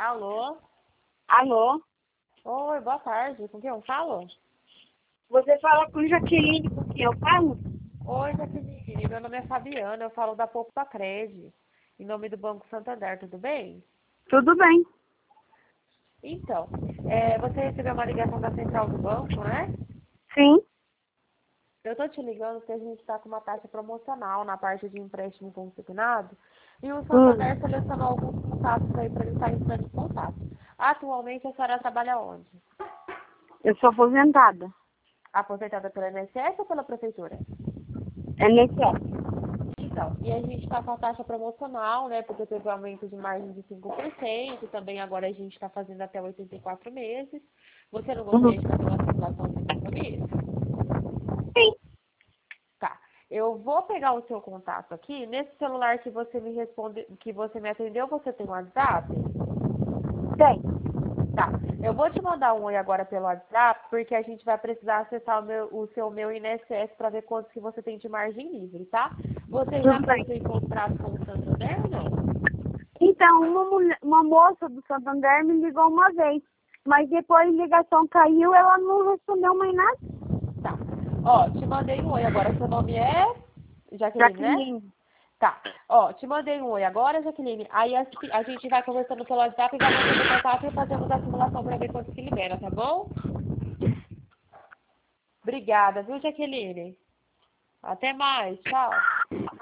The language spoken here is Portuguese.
Alô? Alô? Oi, boa tarde. Com quem eu falo? Você fala com Jaqueline, com quem eu falo? Oi, Jaqueline. Meu nome é Fabiana. Eu falo da Poupa Cred, em nome do Banco Santander. Tudo bem? Tudo bem. Então, você recebeu uma ligação da central do banco, né? Sim. Eu tô te ligando porque a gente está com uma taxa promocional na parte de empréstimo consignado e o Santander selecionou alguns contatos aí para ele estar entrando em contato. Atualmente, a senhora trabalha onde? Eu sou aposentada. Aposentada pela INSS ou pela prefeitura? INSS. Então, e a gente está com a taxa promocional, né? Porque teve um aumento de margem de 5%, também agora a gente está fazendo até 84 meses. Você não gostaria de fazer uma simulação de compromisso? Sim. Tá. Eu vou pegar o seu contato aqui. Nesse celular que você me responde, que você me atendeu, você tem WhatsApp? Tem. Tá. Eu vou te mandar um oi agora pelo WhatsApp, porque a gente vai precisar acessar o seu meu INSS para ver quantos que você tem de margem livre, tá? Você já Tudo bem. fez em contrato com o Santander ou não? Então, uma moça do Santander me ligou uma vez, mas depois a ligação caiu, ela não respondeu mais nada. Tá. Ó, te mandei um oi agora. Seu nome é Jaqueline, né? Jaqueline. Tá. Ó, te mandei um oi agora, Jaqueline. Aí a gente vai conversando pelo WhatsApp e vai mantendo contato e fazemos a simulação para ver quanto que libera, tá bom? Obrigada, viu, Jaqueline? Até mais. Tchau.